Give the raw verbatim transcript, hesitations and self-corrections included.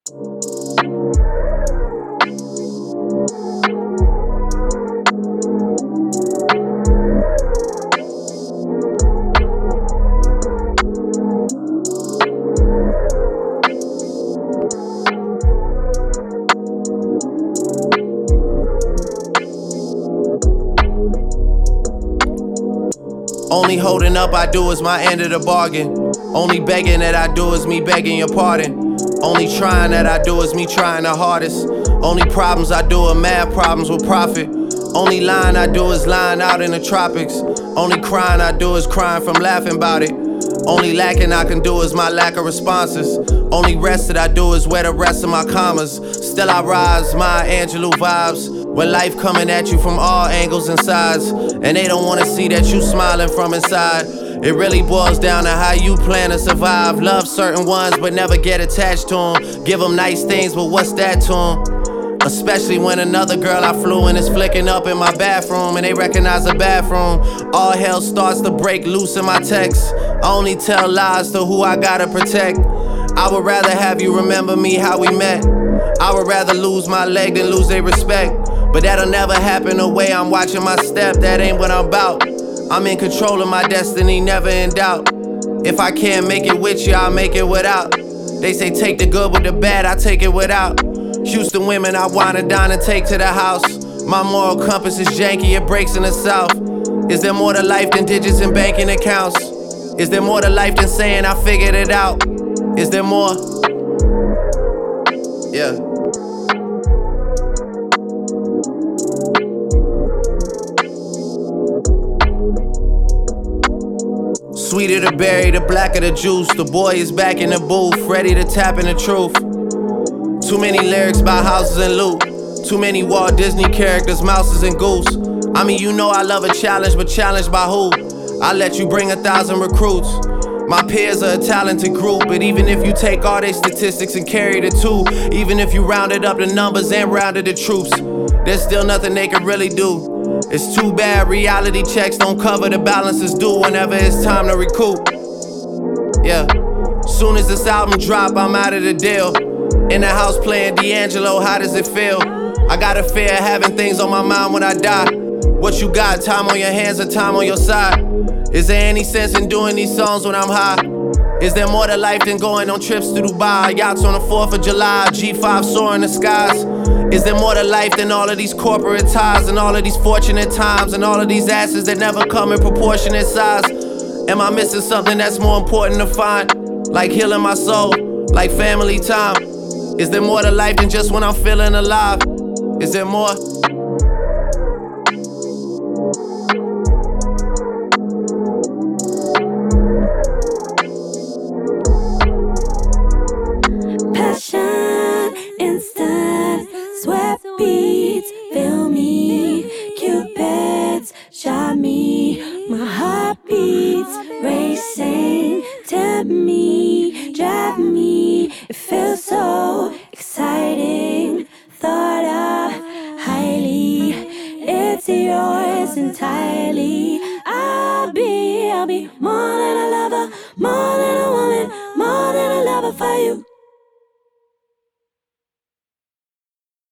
Only holding up I do is my end of the bargain. Only begging that I do is me begging your pardon. Only trying that I do is me trying the hardest. Only problems I do are mad problems with profit. Only lying I do is lying out in the tropics. Only crying I do is crying from laughing about it. Only lacking I can do is my lack of responses. Only rest that I do is wear the rest of my commas. Still I rise, Maya Angelou vibes. When life coming at you from all angles and sides, and they don't wanna see that you smiling from inside. It really boils down to how you plan to survive. Love certain ones but never get attached to them. Give them nice things but what's that to them? Especially when another girl I flew in is flicking up in my bathroom and they recognize the bathroom. All hell starts to break loose in my texts. I only tell lies to who I gotta protect. I would rather have you remember me how we met. I would rather lose my leg than lose their respect. But that'll never happen the way I'm watching my step. That ain't what I'm about. I'm in control of my destiny, never in doubt. If I can't make it with you, I'll make it without. They say take the good with the bad, I take it without. Houston women I wanna dine and take to the house. My moral compass is janky, it breaks in the south. Is there more to life than digits and banking accounts? Is there more to life than saying I figured it out? Is there more? Yeah. Sweeter the berry, the blacker the juice. The boy is back in the booth, ready to tap in the truth. Too many lyrics about houses and loot. Too many Walt Disney characters, mouses and goose. I mean, you know I love a challenge, but challenged by who? I let you bring a thousand recruits. My peers are a talented group, but even if you take all their statistics and carry the two, even if you rounded up the numbers and rounded the troops, there's still nothing they can really do. It's too bad reality checks don't cover the balances due whenever it's time to recoup. Yeah, soon as this album drop, I'm out of the deal. In the house playing D'Angelo, how does it feel? I got a fear of having things on my mind when I die. What you got, time on your hands or time on your side? Is there any sense in doing these songs when I'm high? Is there more to life than going on trips to Dubai? Yachts on the fourth of July, G five soaring the skies. Is there more to life than all of these corporate ties and all of these fortunate times and all of these asses that never come in proportionate size? Am I missing something that's more important to find? Like healing my soul, like family time. Is there more to life than just when I'm feeling alive? Is there more? Passion, instant, sweat beats, fill me, Cupids shot me, my heart beats, racing, tempt me, drive me, it feels so exciting, thought of highly, it's yours entirely, I'll be, I'll be more than a lover, more than a woman, more than a lover for you.